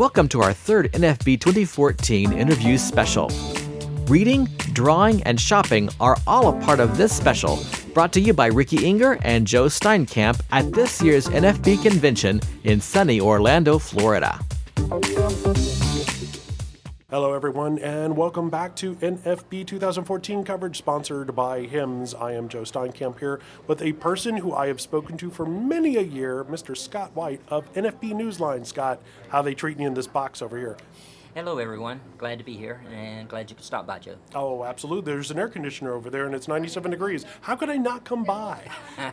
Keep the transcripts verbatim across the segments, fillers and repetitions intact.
Welcome to our third N F B twenty fourteen interview special. Reading, drawing, and shopping are all a part of this special, brought to you by Ricky Inger and Joe Steinkamp at this year's N F B convention in sunny Orlando, Florida. Hello everyone, and welcome back to N F B twenty fourteen coverage sponsored by HIMSS. I am Joe Steinkamp here with a person who I have spoken to for many a year, Mister Scott White of N F B Newsline. Scott, how are they treating you in this box over here? Hello everyone, glad to be here and glad you could stop by, Joe. Oh, absolutely. There's an air conditioner over there and it's ninety-seven degrees. How could I not come by?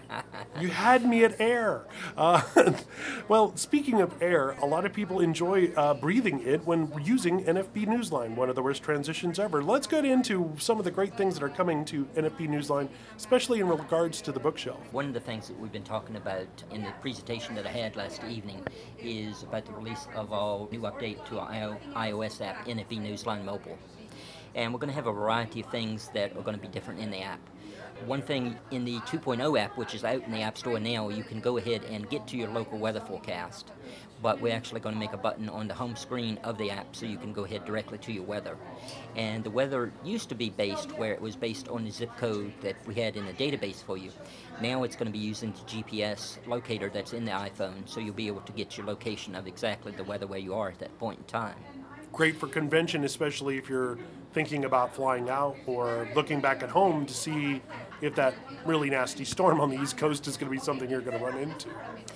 You had me at air. Uh, well, speaking of air, a lot of people enjoy uh, breathing it when using N F B Newsline, one of the worst transitions ever. Let's get into some of the great things that are coming to N F B Newsline, especially in regards to the bookshelf. One of the things that we've been talking about in the presentation that I had last evening is about the release of our new update to our iOS app, N F B Newsline Mobile. And we're going to have a variety of things that are going to be different in the app. One thing in the two point oh app, which is out in the App Store now, you can go ahead and get to your local weather forecast. But we're actually going to make a button on the home screen of the app so you can go ahead directly to your weather. And the weather used to be based where it was based on the zip code that we had in the database for you. Now it's going to be using the G P S locator that's in the iPhone, so you'll be able to get your location of exactly the weather where you are at that point in time. Great for convention, especially if you're thinking about flying out or looking back at home to see if that really nasty storm on the East Coast is going to be something you're going to run into.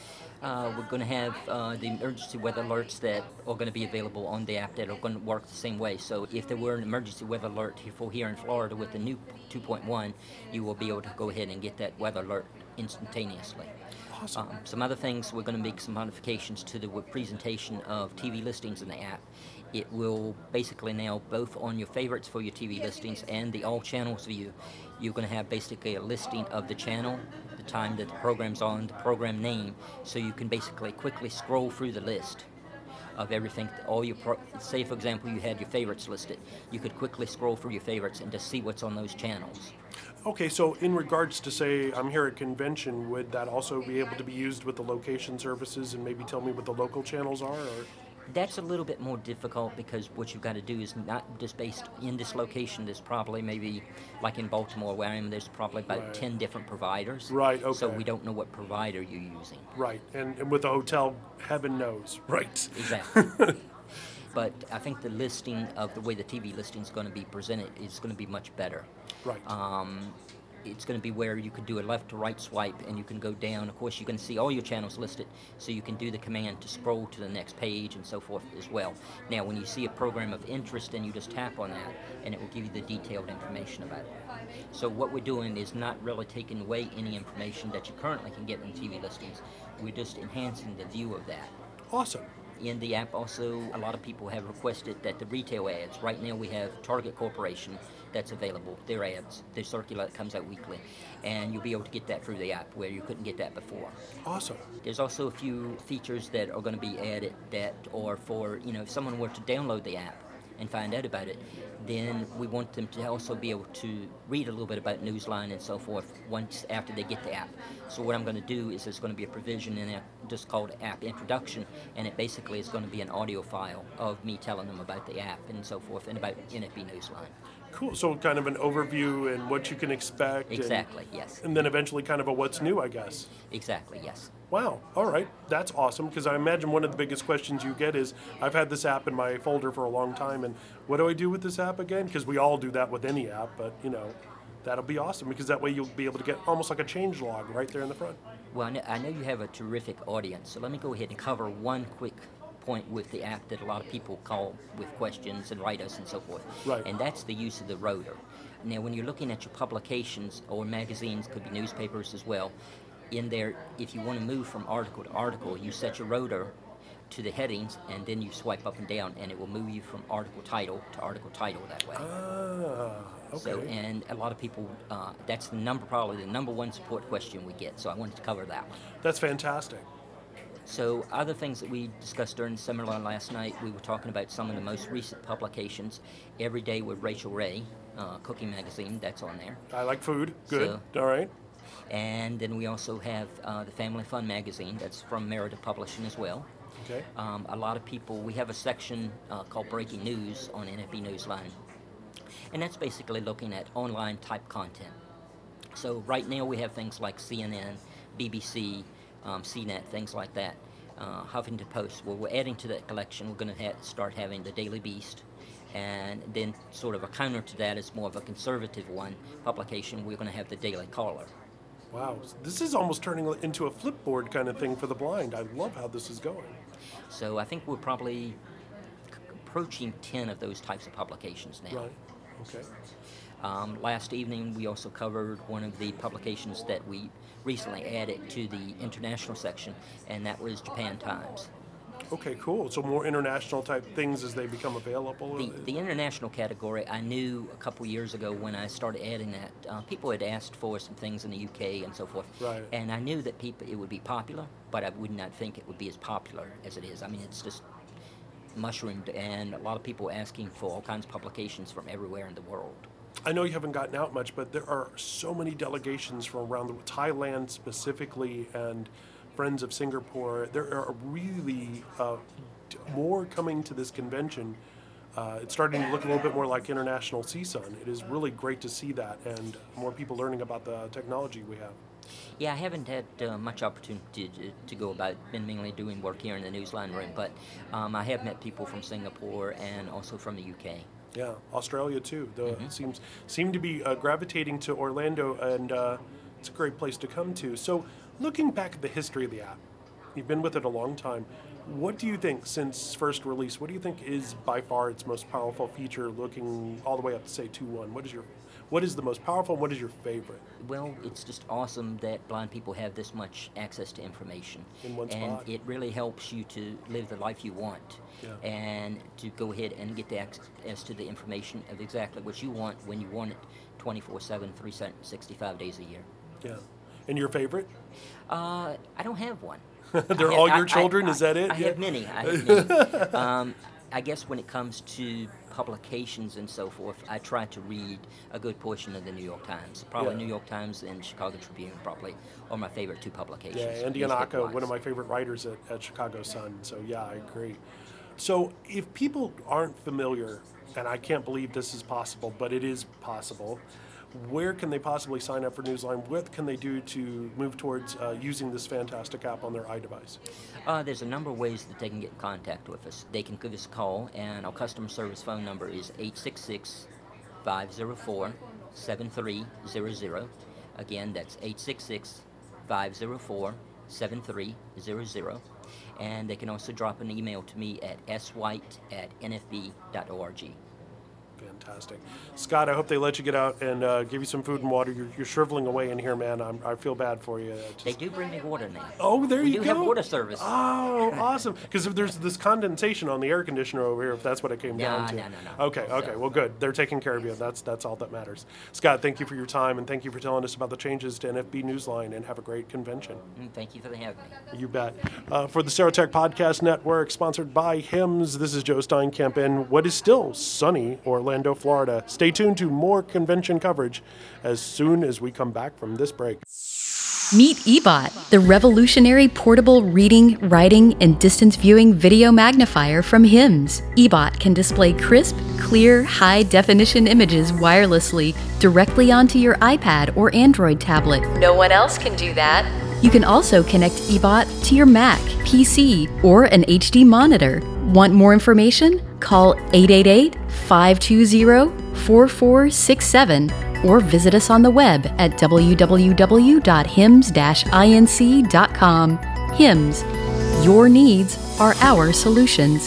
Uh, we're going to have uh, the emergency weather alerts that are going to be available on the app that are going to work the same way. So if there were an emergency weather alert for here in Florida with the new two point one, you will be able to go ahead and get that weather alert instantaneously. Awesome. Um, some other things, we're going to make some modifications to the presentation of T V listings in the app. It will basically now, both on your favorites for your T V listings and the all channels view, you're going to have basically a listing of the channel, the time that the program's on, the program name, so you can basically quickly scroll through the list of everything, all your, pro- say for example you had your favorites listed, you could quickly scroll through your favorites and just see what's on those channels. Okay, so in regards to, say, I'm here at convention, would that also be able to be used with the location services and maybe tell me what the local channels are? Or? That's a little bit more difficult because what you've got to do is not just based in this location. There's probably maybe, like in Baltimore where I am, there's probably about Right. ten different providers. Right, okay. So we don't know what provider you're using. Right, and, and with the hotel, heaven knows. Right. Exactly. But I think the listing of the way the T V listing is going to be presented is going to be much better. Right. Um, it's going to be where you can do a left to right swipe and you can go down. Of course, you can see all your channels listed, so you can do the command to scroll to the next page and so forth as well. Now, when you see a program of interest, then you just tap on that and it will give you the detailed information about it. So what we're doing is not really taking away any information that you currently can get in T V listings. We're just enhancing the view of that. Awesome. In the app also, a lot of people have requested that the retail ads, right now we have Target Corporation that's available, their ads, their circular that comes out weekly, and you'll be able to get that through the app where you couldn't get that before. Awesome. There's also a few features that are going to be added that are for, you know, if someone were to download the app and find out about it, then we want them to also be able to read a little bit about Newsline and so forth once after they get the app. So what I'm going to do is there's going to be a provision in it just called App Introduction, and it basically is going to be an audio file of me telling them about the app and so forth and about N F B Newsline. Cool. So kind of an overview and what you can expect. Exactly, and, yes. And then eventually kind of a what's new, I guess. Exactly, yes. Wow. All right. That's awesome, because I imagine one of the biggest questions you get is, I've had this app in my folder for a long time, and what do I do with this app again? Because we all do that with any app, but, you know, that'll be awesome, because that way you'll be able to get almost like a change log right there in the front. Well, I know, I know you have a terrific audience, so let me go ahead and cover one quick point with the app that a lot of people call with questions and write us and so forth. Right. And that's the use of the rotor. Now, when you're looking at your publications or magazines, could be newspapers as well, in there, if you want to move from article to article, you set your rotor to the headings, and then you swipe up and down, and it will move you from article title to article title that way. Ah, okay. So, and a lot of people, uh, that's the number, probably the number one support question we get, so I wanted to cover that one. That's fantastic. So other things that we discussed during the seminar last night, we were talking about some of the most recent publications. Every Day with Rachel Ray, uh, cooking magazine, that's on there. I like food. Good. So, all right. And then we also have uh, the Family Fun magazine, that's from Merida Publishing as well. Okay. Um, a lot of people, we have a section uh, called Breaking News on N F B Newsline, and that's basically looking at online type content. So right now we have things like C N N, B B C, um, C net, things like that. Uh, Huffington Post. Well, we're adding to that collection. We're going to ha- start having the Daily Beast, and then sort of a counter to that is more of a conservative one publication. We're going to have the Daily Caller. Wow, this is almost turning into a flipboard kind of thing for the blind. I love how this is going. So I think we're probably c- approaching ten of those types of publications now. Right. Okay. Um, last evening, we also covered one of the publications that we recently added to the international section, and that was Japan Times. Okay, cool. So more international type things as they become available? The, the international category, I knew a couple years ago when I started adding that, uh, people had asked for some things in the U K and so forth. Right. And I knew that people it would be popular, but I would not think it would be as popular as it is. I mean, it's just mushroomed, and a lot of people asking for all kinds of publications from everywhere in the world. I know you haven't gotten out much, but there are so many delegations from around the Thailand specifically, and Friends of Singapore. There are really uh, more coming to this convention. Uh, it's starting to look a little bit more like International C S U N. It is really great to see that, and more people learning about the technology we have. Yeah, I haven't had uh, much opportunity to, to go about. Been mainly doing work here in the Newsline room, but um, I have met people from Singapore and also from the U K. Yeah, Australia too. The Mm-hmm. seems seem to be uh, gravitating to Orlando, and uh, it's a great place to come to. So, looking back at the history of the app, you've been with it a long time. What do you think, since first release, what do you think is by far its most powerful feature, looking all the way up to say two point one? What is your, what is the most powerful, and what is your favorite? Well, it's just awesome that blind people have this much access to information. In one and spot. it really helps you to live the life you want. Yeah. And to go ahead and get the access to the information of exactly what you want when you want it twenty-four seven, three hundred sixty-five days a year. Yeah. And your favorite? Uh, I don't have one. They're I have- all your I- children? I- Is that it? I Yeah. have many. I have many. um, I guess when it comes to publications and so forth, I try to read a good portion of the New York Times. Probably Yeah. New York Times and Chicago Tribune probably are my favorite two publications. Yeah, Andy newspaper Anaka, one wise. of my favorite writers at, at Chicago Sun. So yeah, I agree. So if people aren't familiar, and I can't believe this is possible, but it is possible, where can they possibly sign up for Newsline? What can they do to move towards uh, using this fantastic app on their iDevice? Uh, there's a number of ways that they can get in contact with us. They can give us a call, and our customer service phone number is eight six six, five zero four, seven three zero zero. Again, that's eight six six, five zero four, seven three zero zero. And they can also drop an email to me at s white at n f b dot org. Fantastic. Scott, I hope they let you get out and uh, give you some food and water. You're, you're shriveling away in here, man. I'm, I feel bad for you. Just... They do bring me water now. Oh, there we you do go. have water service. Oh, awesome. Because if there's this condensation on the air conditioner over here, if that's what it came No, down to. no, no, no. Okay, okay. So- Well, good. They're taking care of you. That's that's all that matters. Scott, thank you for your time, and thank you for telling us about the changes to N F B Newsline, and have a great convention. Mm, Thank you for having me. You bet. Uh, for the Serotech Podcast Network, sponsored by HIMSS, this is Joe Steinkamp in what is still sunny Orlando, Florida. Stay tuned to more convention coverage as soon as we come back from this break. Meet eBot, the revolutionary portable reading, writing, and distance viewing video magnifier from HIMSS. eBot can display crisp, clear, high-definition images wirelessly directly onto your iPad or Android tablet. No one else can do that. You can also connect eBot to your Mac, P C, or an H D monitor. Want more information? Call eight eight eight, five two zero, four four six seven or visit us on the web at w w w dot hims dash inc dot com. HIMSS, your needs are our solutions.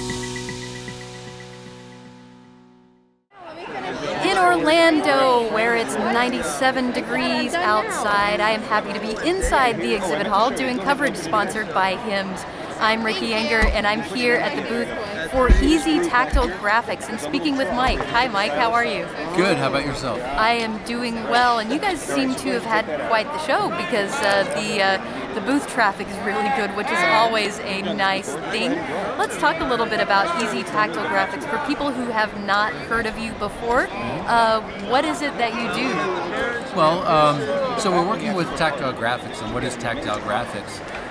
In Orlando, where it's ninety-seven degrees outside, I am happy to be inside the exhibit hall doing coverage sponsored by HIMSS. I'm Ricky Enger, and I'm here at the booth for Easy Tactile Graphics and speaking with Mike. Hi, Mike. How are you? Good. How about yourself? I am doing well, and you guys seem to have had quite the show because uh, the uh, the booth traffic is really good, which is always a nice thing. Let's talk a little bit about Easy Tactile Graphics for people who have not heard of you before. Uh, what is it that you do? Well, um, so we're working with Tactile Graphics, and what is Tactile Graphics?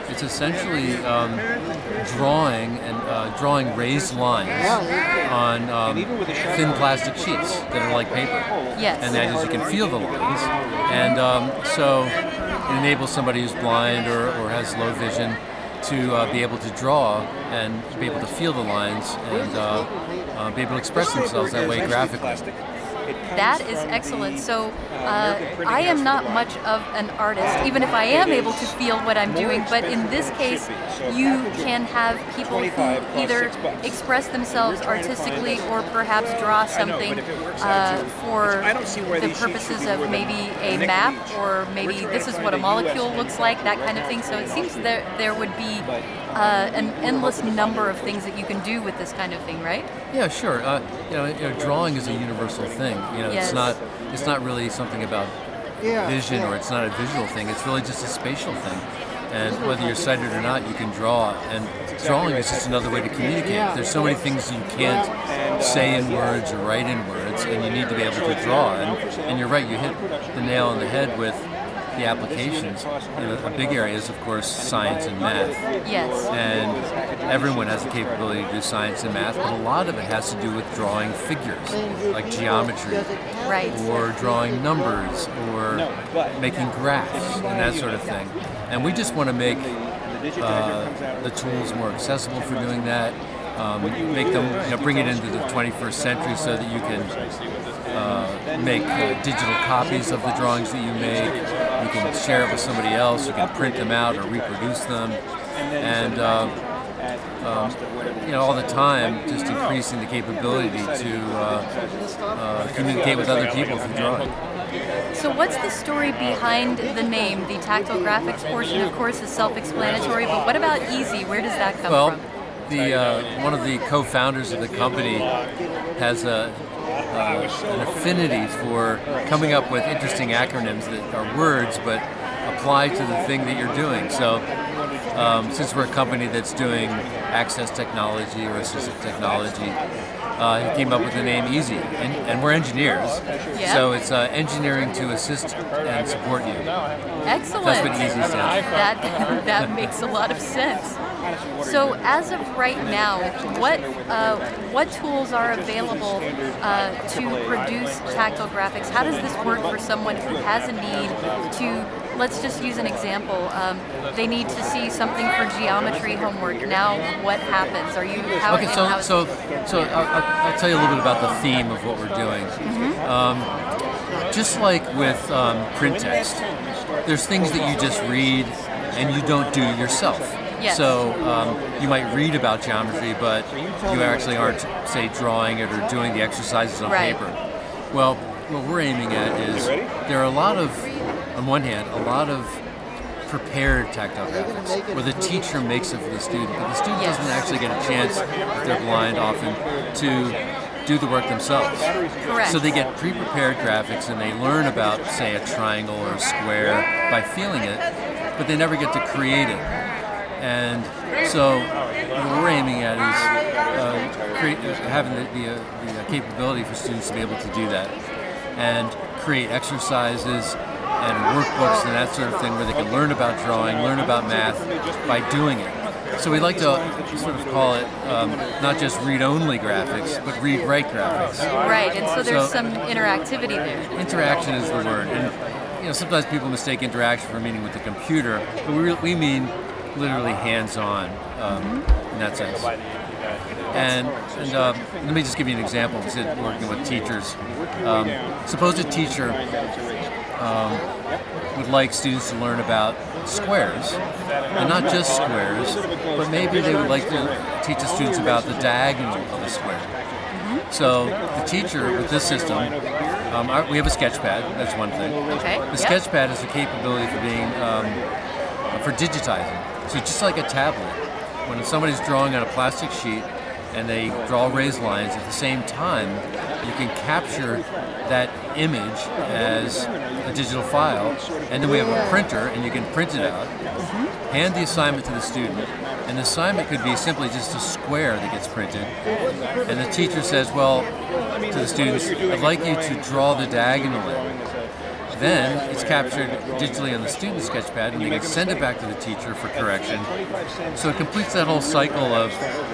It's essentially um, drawing and uh, drawing raised lines on um, thin plastic sheets that are like paper. Yes. And the idea is you can feel the lines. And um, so it enables somebody who's blind or, or has low vision to uh, be able to draw and be able to feel the lines and uh, uh, be able to express themselves that way graphically. That is excellent. So uh, I am not much of an artist, even if I am able to feel what I'm doing, but in this case, you can have people who either express themselves artistically or perhaps draw something uh, for the purposes of maybe a map, or maybe this is what a molecule looks like, that kind of thing. So it seems that there would be uh, an endless number of things that you can do with this kind of thing, right? Yeah, sure. Uh, you know, you know, drawing is a universal thing. You know, Yes. it's not it's not really something about vision, or it's not a visual thing. It's really just a spatial thing. And whether you're sighted or not, you can draw. And drawing is just another way to communicate. There's so many things you can't say in words or write in words, and you need to be able to draw. And, and you're right, you hit the nail on the head with the applications. You know, a big area is, of course, science and math. Yes. And everyone has the capability to do science and math, but a lot of it has to do with drawing figures, like geometry, Right. or drawing numbers, or making graphs, and that sort of thing. And we just want to make uh, the tools more accessible for doing that, um, make them, you know, bring it into the twenty-first century so that you can uh, make uh, digital copies of the drawings that you make. You can share it with somebody else. You can print them out or reproduce them, and uh, um, you know, all the time, just increasing the capability to uh, uh, communicate with other people through drawing. So what's the story behind the name? The tactile graphics portion, of course, is self-explanatory, but what about easy? Where does that come Well, from? the uh, one of the co-founders of the company has a uh, an affinity for coming up with interesting acronyms that are words but apply to the thing that you're doing. So um, since we're a company that's doing access technology or assistive technology, uh, he came up with the name EASY, and, and we're engineers, Yeah. so it's uh, engineering to assist and support you. Excellent. That's what EASY stands for. That, that makes a lot of sense. So as of right now, what uh, what tools are available uh, to produce tactile graphics? How does this work for someone who has a need to, let's just use an example, um, they need to see something for geometry homework. Now what happens? Are you, how, Okay, so how, so so I'll, I'll, I'll tell you a little bit about the theme of what we're doing. Mm-hmm. Um, just like with um, print text, there's things that you just read and you don't do yourself. Yes. So um, you might read about geometry, but you actually aren't, say, drawing it or doing the exercises on Right. paper. Well, what we're aiming at is there are a lot of, on one hand, a lot of prepared tactile graphics where the teacher makes it for the student, but the student Yes. doesn't actually get a chance, if they're blind often, to do the work themselves. Correct. So they get pre-prepared graphics and they learn about, say, a triangle or a square by feeling it, but they never get to create it. And so what we're aiming at is uh, create, having the, the, uh, the capability for students to be able to do that and create exercises and workbooks and that sort of thing where they can learn about drawing, learn about math by doing it. So we like to sort of call it um, not just read-only graphics, but read-write graphics. right, and so there's So- some interactivity there. Interaction is the word, and you know sometimes people mistake interaction for meaning with the computer, but we, we mean literally hands-on um, in that sense. And, and uh, let me just give you an example. We said working with teachers. Um, suppose a teacher um, would like students to learn about squares, and not just squares, but maybe they would like to teach the students about the diagonal of a square. So the teacher with this system, um, our, we have a sketchpad. That's one thing. Okay, The yep. sketchpad has a capability for being um, for digitizing. So just like a tablet, when somebody's drawing on a plastic sheet and they draw raised lines, at the same time you can capture that image as a digital file, and then we have a printer and you can print it out, hand the assignment to the student, and the assignment could be simply just a square that gets printed, and the teacher says, well, to the students, I'd like you to draw the diagonal in. then it's captured digitally on the student sketchpad, and they can send it back to the teacher for correction. So it completes that whole cycle of,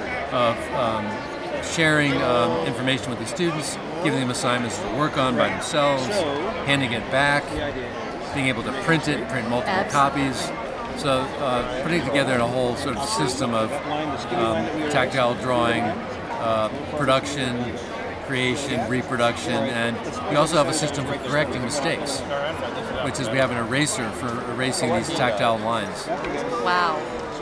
of um, sharing um, information with the students, giving them assignments to work on by themselves, handing it back, being able to print it, print multiple Absolutely. copies. So uh, putting it together in a whole sort of system of um, tactile drawing, uh, production, creation, reproduction, and we also have a system for correcting mistakes, which is we have an eraser for erasing these tactile lines. Wow.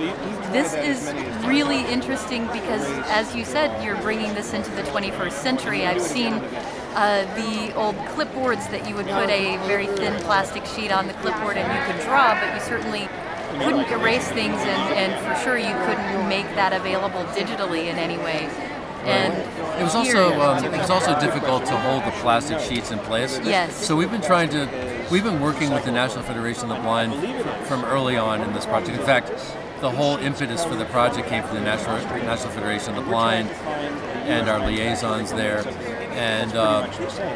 This is really interesting because, as you said, you're bringing this into the twenty-first century. I've seen uh, the old clipboards that you would put a very thin plastic sheet on the clipboard and you could draw, but you certainly couldn't erase things, and, and for sure you couldn't make that available digitally in any way. And it was here also you're um, doing it was that. also difficult to hold the plastic sheets in place. Yes. So we've been trying to we've been working with the National Federation of the Blind from early on in this project. In fact, the whole impetus for the project came from the National National Federation of the Blind and our liaisons there. And uh,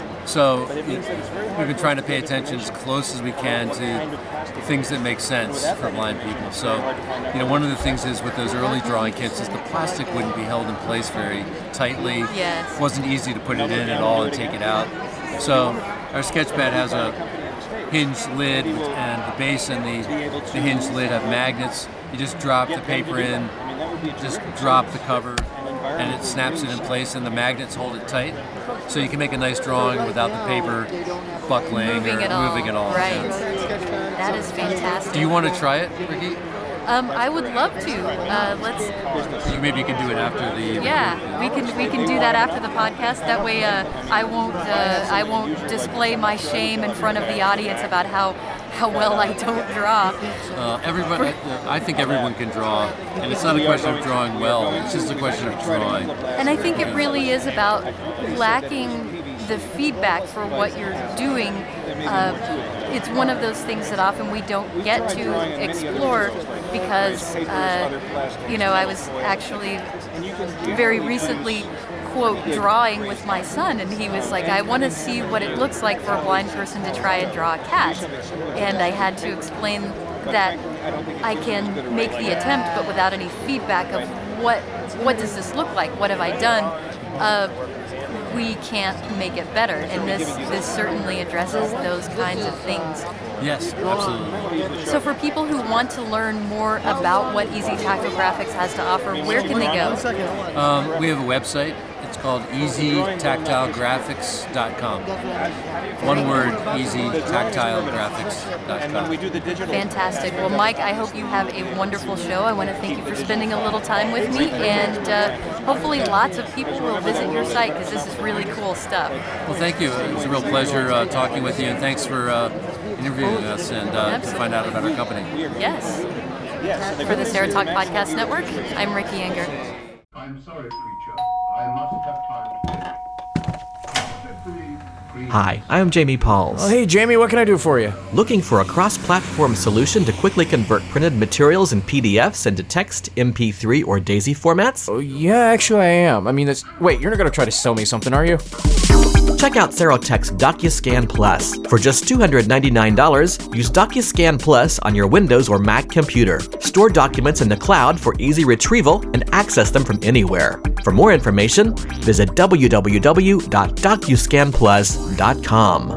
so we've been trying to pay attention as close as we can to things that make sense for blind people. So, you know, one of the things is with those early drawing kits is the plastic wouldn't be held in place very tightly. Yes. It wasn't easy to put it in at all and take it out. So our sketchpad has a hinged lid, and the base and the, the hinged lid have magnets. You just drop the paper in, just drop the cover, and it snaps it in place, and the magnets hold it tight. So you can make a nice drawing without the paper buckling moving or it all. moving it all. Right. Yeah. That is fantastic. Do you want to try it, Ricky? Um, I would love to. Uh, let's. Maybe you can do it after the. Yeah, we can we can do that after the podcast. That way, uh, I won't uh, I won't display my shame in front of the audience about how how well I don't draw. Uh, everybody, I think everyone can draw, and it's not a question of drawing well. It's just a question of drawing. And I think it really is about lacking the feedback for what you're doing. Uh, it's one of those things that often we don't get to explore because, uh, you know, I was actually very recently, quote, drawing with my son, and he was like, I want to see what it looks like for a blind person to try and draw a cat. And I had to explain that I can make the attempt, but without any feedback of what what does this look like? What have I done? Uh, we can't make it better, and this this certainly addresses those kinds of things. Yes, absolutely. So for people who want to learn more about what Easy Tactile Graphics has to offer, where can they go? Um, we have a website. It's called easy tactile graphics dot com. One word, easy tactile graphics dot com. Fantastic. Well, Mike, I hope you have a wonderful show. I want to thank you for spending a little time with me, and uh, hopefully lots of people will visit your site because this is really cool stuff. Well, thank you. It was a real pleasure uh, talking with you, and thanks for uh, interviewing us and uh, to find out about our company. Yes. For the Sarah Talk Podcast Network, I'm Ricky Enger. I'm sorry, preacher. I must have time. Hi, I'm Jamie Pauls. Oh, hey, Jamie, what can I do for you? Looking for a cross-platform solution to quickly convert printed materials and P D Fs into text, M P three, or DAISY formats? Oh, yeah, actually I am. I mean, that's... Wait, you're not going to try to sell me something, are you? Check out Serotech's DocuScan Plus. For just two hundred ninety-nine dollars, use DocuScan Plus on your Windows or Mac computer. Store documents in the cloud for easy retrieval and access them from anywhere. For more information, visit w w w dot docuscan plus dot com.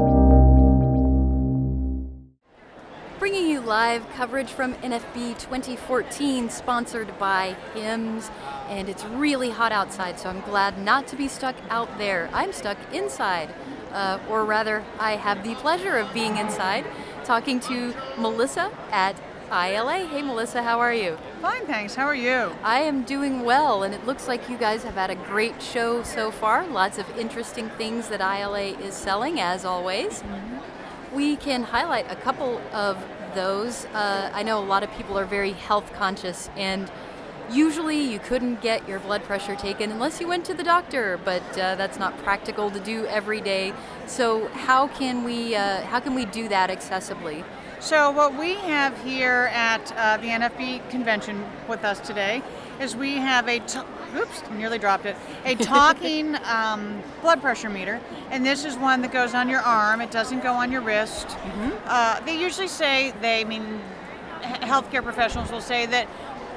Bringing you live coverage from N F B twenty fourteen, sponsored by Hims. And it's really hot outside, so I'm glad not to be stuck out there. I'm stuck inside, uh, or rather, I have the pleasure of being inside, talking to Melissa at I L A. Hey, Melissa, how are you? Fine, thanks. How are you? I am doing well, and it looks like you guys have had a great show so far. Lots of interesting things that I L A is selling, as always. Mm-hmm. We can highlight a couple of those. Uh, I know a lot of people are very health conscious, and usually you couldn't get your blood pressure taken unless you went to the doctor, but uh, that's not practical to do every day. So how can we uh, how can we do that accessibly? So what we have here at uh, the N F B convention with us today is we have a t- oops, nearly dropped it, a talking um, blood pressure meter. And this is one that goes on your arm. It doesn't go on your wrist. Mm-hmm. Uh, they usually say, they I mean, healthcare professionals will say that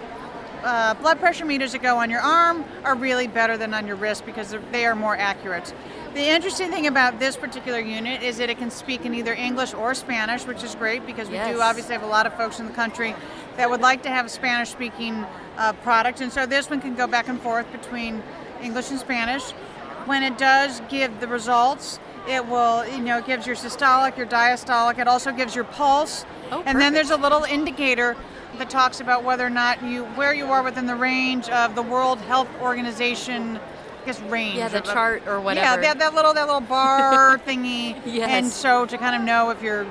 uh, blood pressure meters that go on your arm are really better than on your wrist because they are more accurate. The interesting thing about this particular unit is that it can speak in either English or Spanish, which is great because we Yes. do obviously have a lot of folks in the country that would like to have a Spanish-speaking uh, product, and so this one can go back and forth between English and Spanish. When it does give the results, it will, you know, it gives your systolic, your diastolic. It also gives your pulse, Oh, and then perfect. there's a little indicator that talks about whether or not you, where you are within the range of the World Health Organization. I guess range. Yeah, the of- of- chart or Yeah, whatever. that, that little that little bar thingy. Yes. And so to kind of know if you're,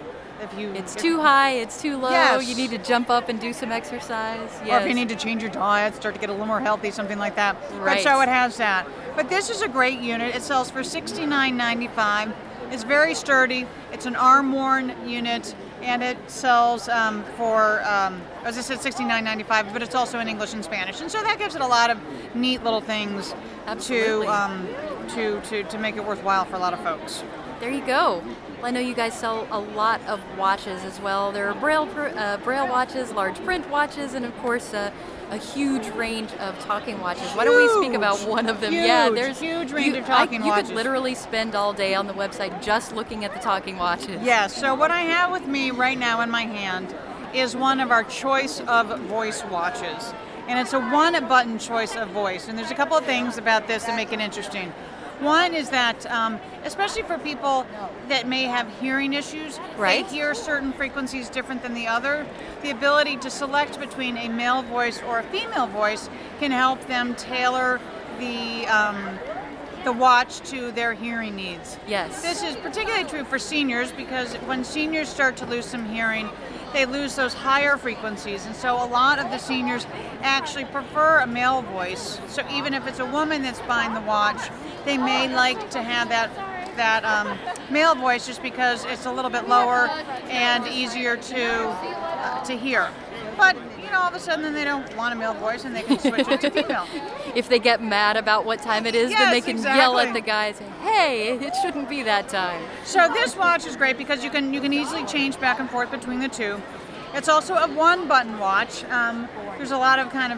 if you, It's if- too high, it's too low, Yes. you need to jump up and do some exercise. or Yes. if you need to change your diet, start to get a little more healthy, something like that. Right. But so it has that. But this is a great unit. It sells for sixty-nine ninety-five. It's very sturdy. It's an arm-worn unit, and it sells um, for, um, as I said, sixty-nine ninety-five. But it's also in English and Spanish, and so that gives it a lot of neat little things Absolutely. to um, to to to make it worthwhile for a lot of folks. There you go. Well, I know you guys sell a lot of watches as well. There are braille pr- uh, braille watches, large print watches, and of course uh, a huge range of talking watches. Why don't we speak about Huge, one of them? Yeah, huge, there's huge range you, of talking I, you watches. could literally spend all day on the website just looking at the talking watches. Yeah, so what I have with me right now in my hand is one of our choice of voice watches. And it's a one-button choice of voice. And there's a couple of things about this that make it interesting. One is that, um, especially for people that may have hearing issues, Right. they hear certain frequencies different than the other. The ability to select between a male voice or a female voice can help them tailor the um, the watch to their hearing needs. Yes. This is particularly true for seniors because when seniors start to lose some hearing, they lose those higher frequencies. And so a lot of the seniors actually prefer a male voice. So even if it's a woman that's buying the watch, they may like to have that that um, male voice just because it's a little bit lower and easier to uh, to hear. But you know, all of a sudden then they don't want a male voice and they can switch it to female. If they get mad about what time it is, then Yes, they can yell at exactly. the guy and say, hey, it shouldn't be that time. So this watch is great because you can you can easily change back and forth between the two. It's also a one-button watch. Um, there's a lot of kind of,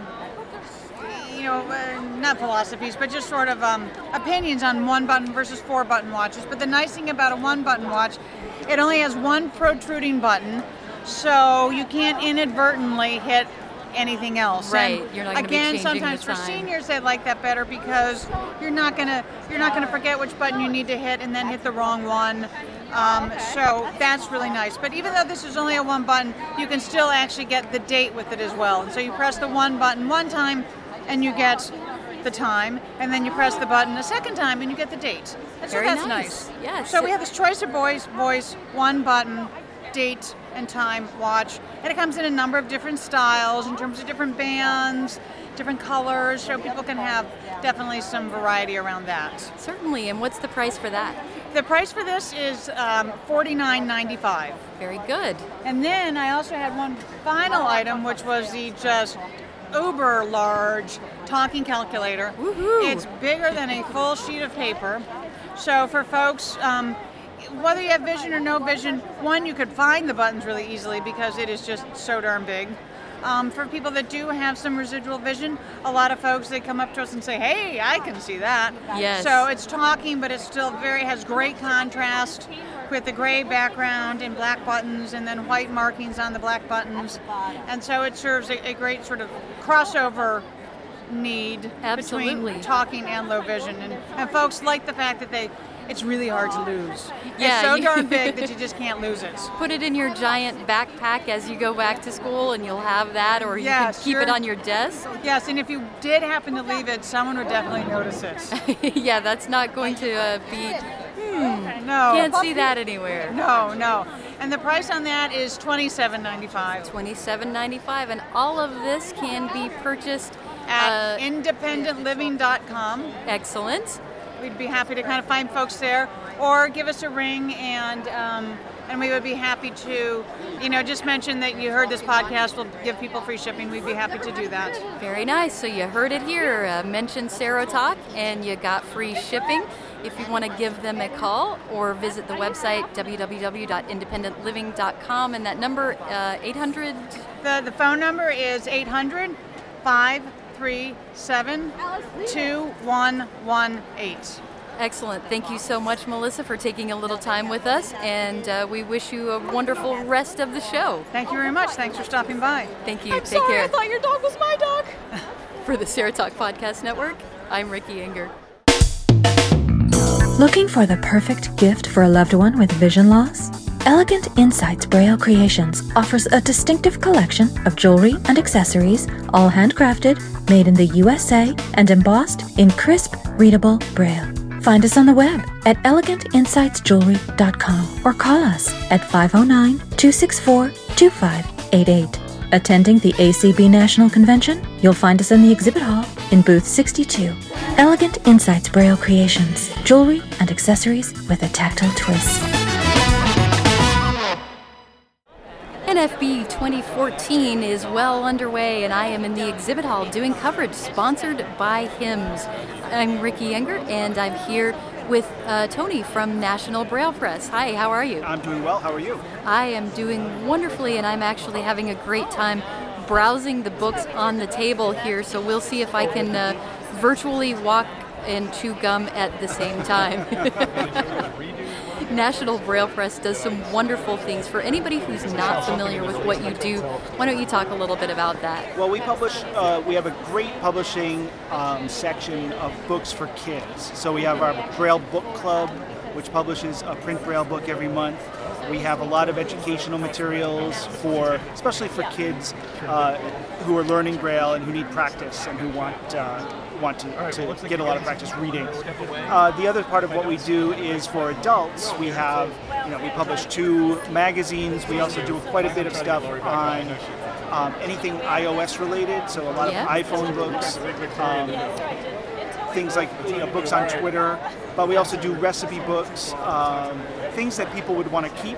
you know, uh, not philosophies, but just sort of um, opinions on one-button versus four-button watches. But the nice thing about a one-button watch, it only has one protruding button, so you can't inadvertently hit anything else. Right, And you're not gonna be again, changing the sometimes for time. seniors they like that better because you're not gonna you're not gonna forget which button you need to hit and then hit the wrong one. Um, so that's really nice. But even though this is only a one button, you can still actually get the date with it as well. And so you press the one button one time and you get the time, and then you press the button a second time and you get the date. And so Very that's nice. nice. Yes. So we have this choice of voice, voice, one button, date and time watch. And it comes in a number of different styles in terms of different bands, different colors, so people can have definitely some variety around that. Certainly. And what's the price for that? The price for this is um, forty-nine ninety-five. Very good. And then I also had one final item, which was the just uber large talking calculator. Woohoo. It's bigger than a full sheet of paper. So for folks, um, whether you have vision or no vision, one, you could find the buttons really easily because it is just so darn big. Um, for people that do have some residual vision, a lot of folks, they come up to us and say, hey, I can see that. Yes. So it's talking, but it still very has great contrast with the gray background and black buttons and then white markings on the black buttons. And so it serves a, a great sort of crossover need Absolutely. between talking and low vision. And, and folks like the fact that they it's really hard to lose. Yeah, it's so you- darn big that you just can't lose it. Put it in your giant backpack as you go back to school and you'll have that, or you Yeah, can keep sure. it on your desk. Yes, and if you did happen to leave it, someone would definitely notice it. Yeah, that's not going to uh, be, No. can't see that anywhere. No, no. And the price on that is twenty-seven ninety-five twenty-seven ninety-five, and all of this can be purchased at uh, independent living dot com. excellent. We'd be happy to kind of find folks there, or give us a ring and um, and we would be happy to, you know, just mention that you heard this podcast will give people free shipping. We'd be happy to do that. Very nice. So you heard it here. Uh, mention Serotalk and you got free shipping. If you want to give them a call or visit the website w w w dot independent living dot com, and that number uh, eight hundred. The the phone number is eight hundred, five three seven, two one one eight. Excellent. Thank you so much, Melissa, for taking a little time with us, and uh, we wish you a wonderful rest of the show. Thank you very much. Thanks for stopping by. Thank you. I'm Take sorry, care. I thought your dog was my dog. For the Serotalk Podcast Network, I'm Ricky Inger. Looking for the perfect gift for a loved one with vision loss? Elegant Insights Braille Creations offers a distinctive collection of jewelry and accessories, all handcrafted, made in the U S A, and embossed in crisp, readable Braille. Find us on the web at elegant insights jewelry dot com or call us at five oh nine, two six four, two five eight eight. Attending the A C B National Convention? You'll find us in the exhibit hall in booth sixty-two. Elegant Insights Braille Creations, jewelry and accessories with a tactile twist. N F B twenty fourteen is well underway, and I am in the exhibit hall doing coverage sponsored by HIMSS. I'm Ricky Inger, and I'm here with uh, Tony from National Braille Press. Hi, how are you? I'm doing well. How are you? I am doing wonderfully, and I'm actually having a great time browsing the books on the table here, so we'll see if I can uh, virtually walk and chew gum at the same time. National Braille Press does some wonderful things. For anybody who's not familiar with what you do, why don't you talk a little bit about that? Well, we publish, uh, we have a great publishing um, section of books for kids. So we have our Braille Book Club, which publishes a print Braille book every month. We have a lot of educational materials for, especially for kids uh, who are learning Braille and who need practice and who want uh, want to, to get a lot of practice reading. Uh, the other part of what we do is for adults. We have, you know, we publish two magazines. We also do quite a bit of stuff on um, anything iOS related. So a lot of yeah. iPhone books. Um, things like, you know, books on Twitter, but we also do recipe books, um, things that people would want to keep,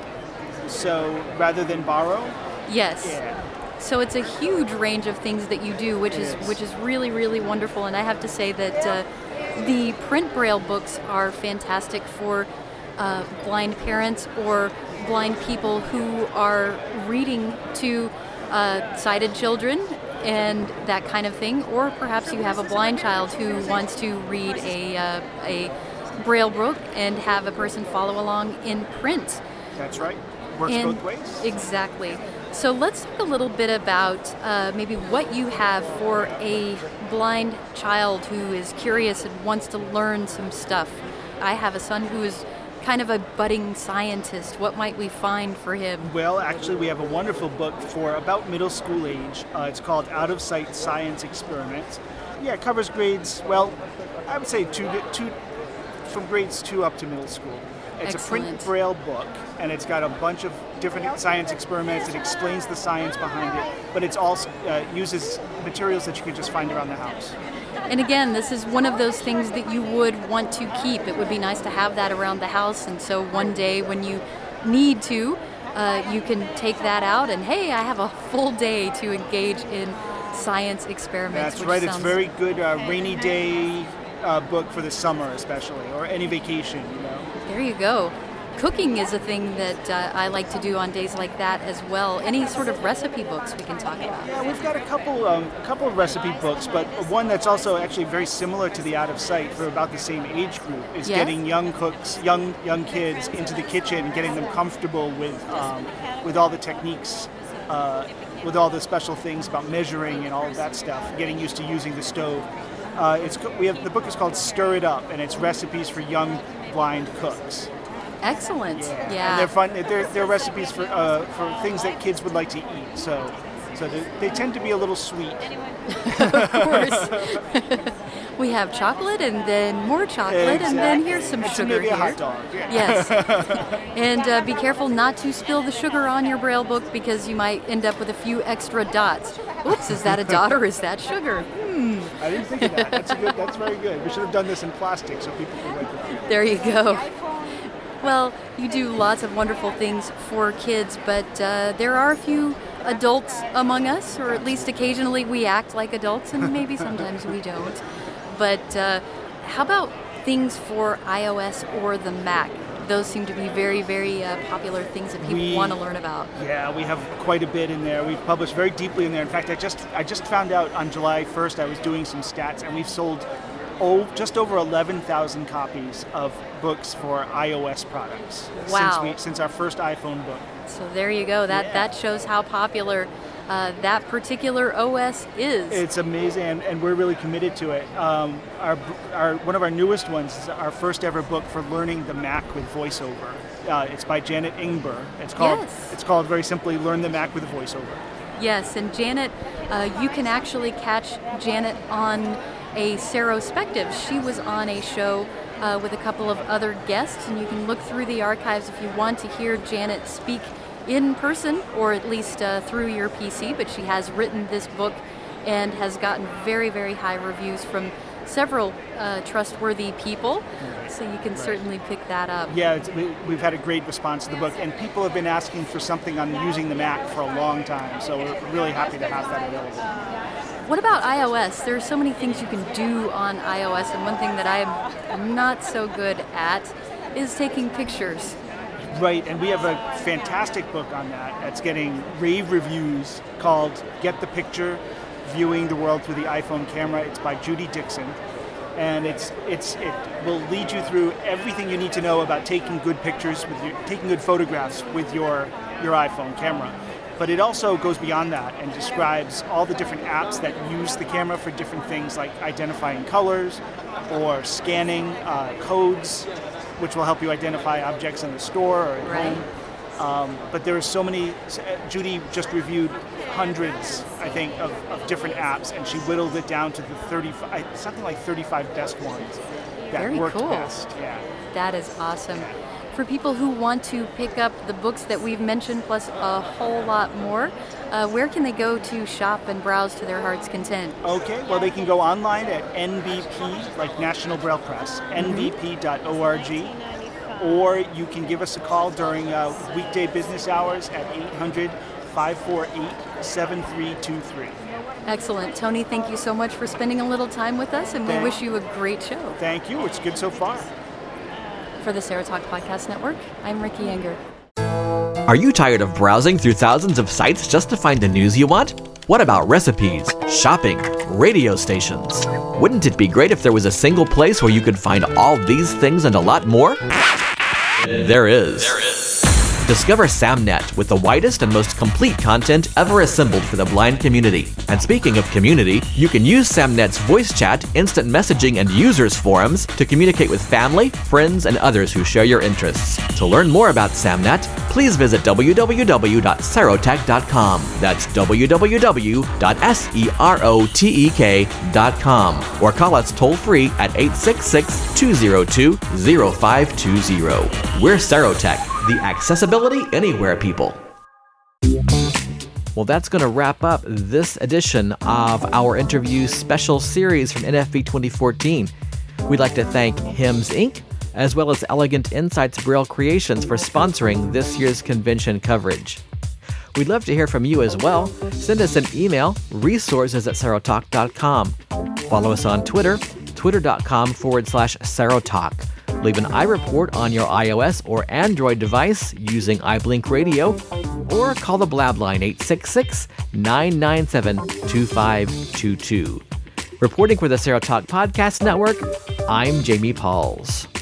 so rather than borrow. Yes. Yeah. So it's a huge range of things that you do, which is, is which is really, really wonderful. And I have to say that uh, the print Braille books are fantastic for uh, blind parents or blind people who are reading to uh, sighted children and that kind of thing, or perhaps you have a blind child who wants to read a uh, a Braille book and have a person follow along in print. That's right. Works and both ways. Exactly. So let's talk a little bit about uh, maybe what you have for a blind child who is curious and wants to learn some stuff. I have a son who is kind of a budding scientist. What might we find for him? Well, actually, we have a wonderful book for about middle school age. Uh, it's called Out of Sight Science Experiments. Yeah, it covers grades, well, I would say two, two from grades two up to middle school. It's Excellent. a print Braille book, and it's got a bunch of different science experiments. It explains the science behind it, but it also uh, uses materials that you can just find around the house. And again, this is one of those things that you would want to keep. It would be nice to have that around the house, and so one day when you need to, uh, you can take that out and, hey, I have a full day to engage in science experiments. That's which right. It's sounds very good uh, rainy day uh, book for the summer, especially, or any vacation, you know. There you go. Cooking is a thing that uh, I like to do on days like that as well. Any sort of recipe books we can talk about? Yeah, we've got a couple, um, a couple of recipe books, but one that's also actually very similar to the Out of Sight for about the same age group is Yeah? getting young cooks, young young kids into the kitchen, getting them comfortable with um, with all the techniques, uh, with all the special things about measuring and all of that stuff. Getting used to using the stove. Uh, it's we have the book is called Stir It Up, and it's recipes for young blind cooks. Excellent. Yeah, Yeah. and they're fun. They're, they're recipes for uh, for things that kids would like to eat. So, so they, they tend to be a little sweet. Of course. We have chocolate, and then more chocolate, and then here's some And sugar maybe here. a hot dog. Yeah. Yes. And uh, be careful not to spill the sugar on your Braille book because you might end up with a few extra dots. Oops, is that a dot or is that sugar? Hmm. I didn't think of that. That's a good. That's very good. We should have done this in plastic so people could wipe it off. There you go. Well, you do lots of wonderful things for kids, but uh, there are a few adults among us, or at least occasionally we act like adults, and maybe sometimes we don't. But uh, how about things for iOS or the Mac? Those seem to be very, very uh, popular things that people We- want to learn about. Yeah, we have quite a bit in there. We've published very deeply in there. In fact, I just I just found out on July first, I was doing some stats, and we've sold oh, just over eleven thousand copies of books for iOS products Wow. since, we, since our first iPhone book. So there you go. That Yeah. that shows how popular uh, that particular O S is. It's amazing, and, and we're really committed to it. Um, our, our one of our newest ones is our first ever book for learning the Mac with VoiceOver. Uh, it's by Janet Ingber. It's called Yes. It's called very simply Learn the Mac with VoiceOver. Yes, and Janet, uh, you can actually catch Janet on a Serospective. She was on a show uh, with a couple of other guests, and you can look through the archives if you want to hear Janet speak in person, or at least uh, through your P C, but she has written this book and has gotten very, very high reviews from several uh, trustworthy people, so you can certainly pick that up. Yeah, it's, we, we've had a great response to the book, and people have been asking for something on using the Mac for a long time, so we're really happy to have that available. What about iOS? There are so many things you can do on iOS, and one thing that I'm not so good at is taking pictures. Right, and we have a fantastic book on that that's getting rave reviews called Get the Picture, Viewing the World Through the iPhone Camera. It's by Judy Dixon, and it's it's it will lead you through everything you need to know about taking good pictures, with your, taking good photographs with your, your iPhone camera. But it also goes beyond that and describes all the different apps that use the camera for different things like identifying colors or scanning uh, codes, which will help you identify objects in the store or at Right. home. Um, but there are so many. Judy just reviewed hundreds, I think, of, of different apps, and she whittled it down to the thirty-five, something like thirty-five best ones that Very worked cool. best. Yeah. That is awesome. For people who want to pick up the books that we've mentioned, plus a whole lot more, uh, where can they go to shop and browse to their heart's content? Okay, well, they can go online at N B P, like National Braille Press, N B P dot org, or you can give us a call during uh, weekday business hours at eight hundred, five four eight, seven three two three. Excellent. Tony, thank you so much for spending a little time with us, and we Thank- wish you a great show. Thank you. It's good so far. For the Sarah Talk Podcast Network, I'm Ricky Enger. Are you tired of browsing through thousands of sites just to find the news you want? What about recipes, shopping, radio stations? Wouldn't it be great if there was a single place where you could find all these things and a lot more? There is. There is. Discover SamNet with the widest and most complete content ever assembled for the blind community. And speaking of community, you can use SamNet's voice chat, instant messaging, and users forums to communicate with family, friends, and others who share your interests. To learn more about SamNet, please visit w w w dot serotech dot com. That's w w w dot serotech dot com. Or call us toll-free at eight six six, two zero two, zero five two zero. We're Serotech, the accessibility anywhere people. Well, that's going to wrap up this edition of our interview special series from N F B twenty fourteen. We'd like to thank Hims Incorporated, as well as Elegant Insights Braille Creations for sponsoring this year's convention coverage. We'd love to hear from you as well. Send us an email, resources at serotalk dot com. Follow us on Twitter, twitter.com forward slash serotalk. Leave an iReport on your iOS or Android device using iBlink Radio, or call the Blab line eight six six, nine nine seven, two five two two. Reporting for the Sarah Talk Podcast Network, I'm Jamie Pauls.